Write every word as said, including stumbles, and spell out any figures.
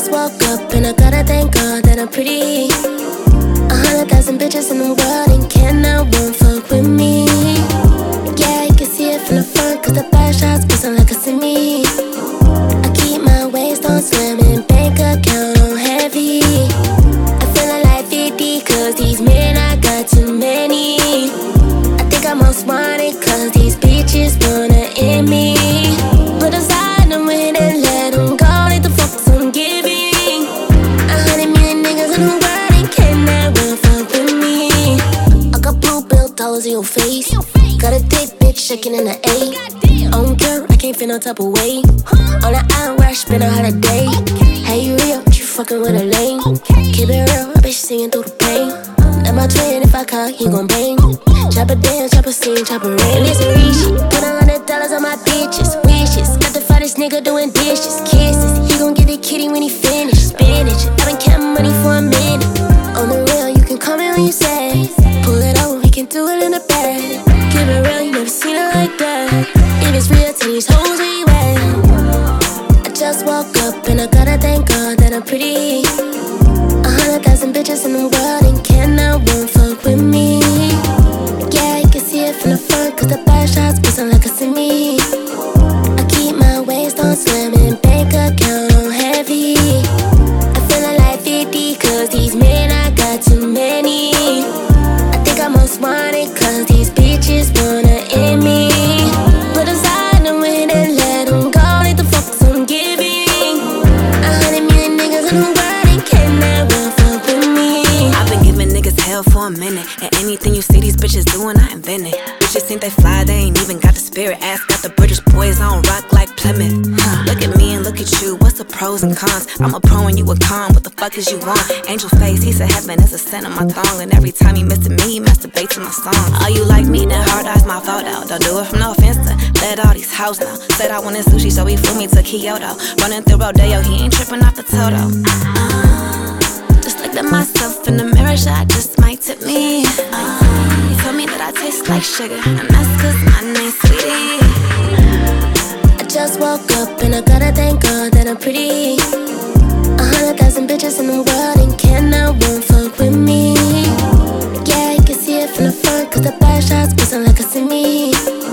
just woke up and I gotta thank God that I'm pretty. A hundred thousand bitches in the world and cannot one fuck with me. Yeah, you can see it from the front, cause the back shots bustin' like a semi. I keep my waist on slim and bank account on heavy. I'm feeling like fifty, cause these men, I got too many. I think I'm most wanted, cause these bitches wanna end me. Put aside the win and let them go, let the focus on giving. A hundred million niggas in the world and cannot run fuck with me. I got blue bill dollars in your face. Got a thick bitch shaking in the A. I don't care, I can't feel no type of way. On the island where I spend a holiday. Hey, you real, but you fucking with a lame. Keep it real, I bet you singing through the pain. Let my twin, if I call, he gon' bang. Chop a dance, chop a scene, chop a rain. Listen, rich, put a hundred dollars on my bitches. Wishes, got the finest nigga doing dishes. Kisses, he gon' get the kitty when he finish. Spinach, I've been counting money for a minute. On the real, you can call me when you say. Pull it over, we can do it in the bed. Keep it real, you never seen it like that. If it's real, to these hoes, where you at? I just woke up and I gotta thank God that I'm pretty. A hundred thousand bitches in the world and cannot one fuck with me. Yeah, you can see it from the front, cause the back shots bustin' like a semi. I keep my waist on slim and bank account on heavy. I'm feeling like fifty, cause these men, I got too many. I think I'm most wanted, cause these bitches wanna end me. Put aside the win and let them go, let the focus on giving. A hundred million niggas in the world and cannot run fuck with me. I've been giving niggas hell for a minute, and anything you see these bitches doing, I invented. Bitches think they fly, they ain't even got the spirit. Ass got the British boys on rock like Plymouth. Huh. Look at me and look at you, what's the pros and cons? I'm a pro and you a con, what the fuck is you want? Angel face, he said heaven is a scent on my thong. And every time he missing me, he masturbates to my song. Oh, you like me, then hard eyes my photo. Don't do it from no offense to let all these hoes know. Said I wanted sushi, so he flew me to Kyoto. Running through Rodeo, he ain't tripping off the Toto. uh, Just looked at myself in the mirror, shot just might tip me. uh, He told me that I taste like sugar, and that's cause my name's Sweetie. I just woke up and I gotta thank God that I'm pretty. A hundred thousand bitches in the world and cannot one fuck with me. Yeah, you can see it from the front, cause the back shots bustin' like a semi.